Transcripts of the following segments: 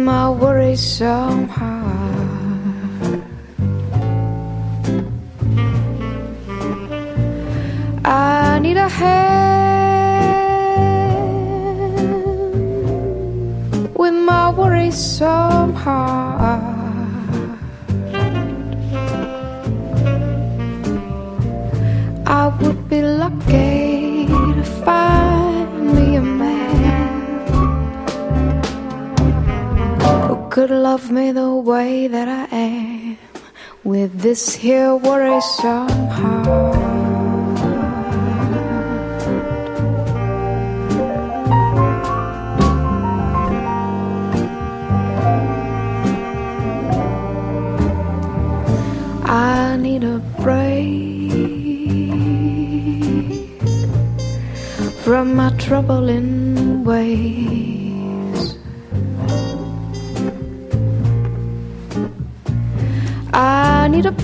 my worrisome heart. I need a hand with my worrisome heart. I would be lucky to find me a man who could love me the way that I am, with this here worrisome heart. I need a break from my troubling ways. I need a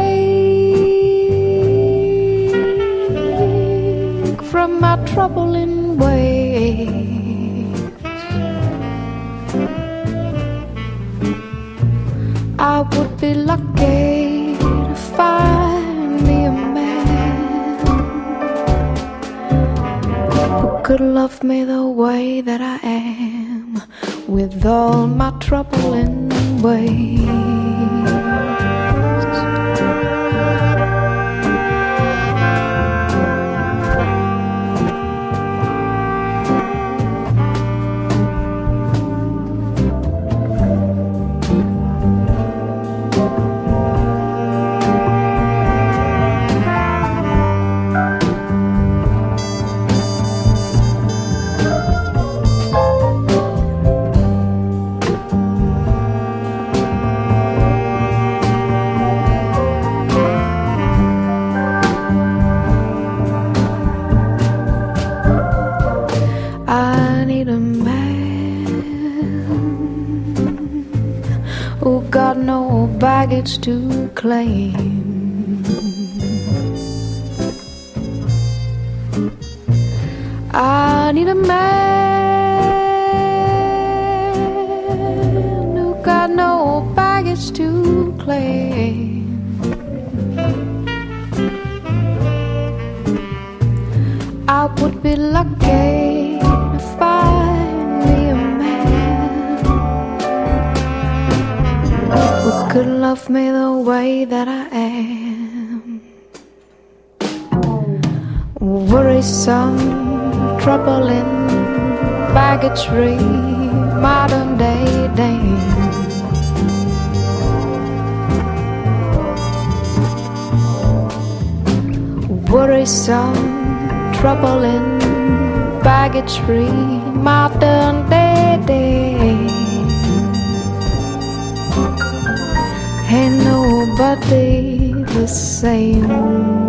break from my troubling ways. I would be lucky to find me a man who could love me the way that I am, with all my troubling ways. I need a man who got no baggage to claim. I need a man who got no baggage to claim. I would be lucky to find me a man who could love me the way that I am. Worrisome, troubling, baggage-free, modern-day dame. Worrisome, troubling, baggage-free, modern-day dame. Ain't nobody the same.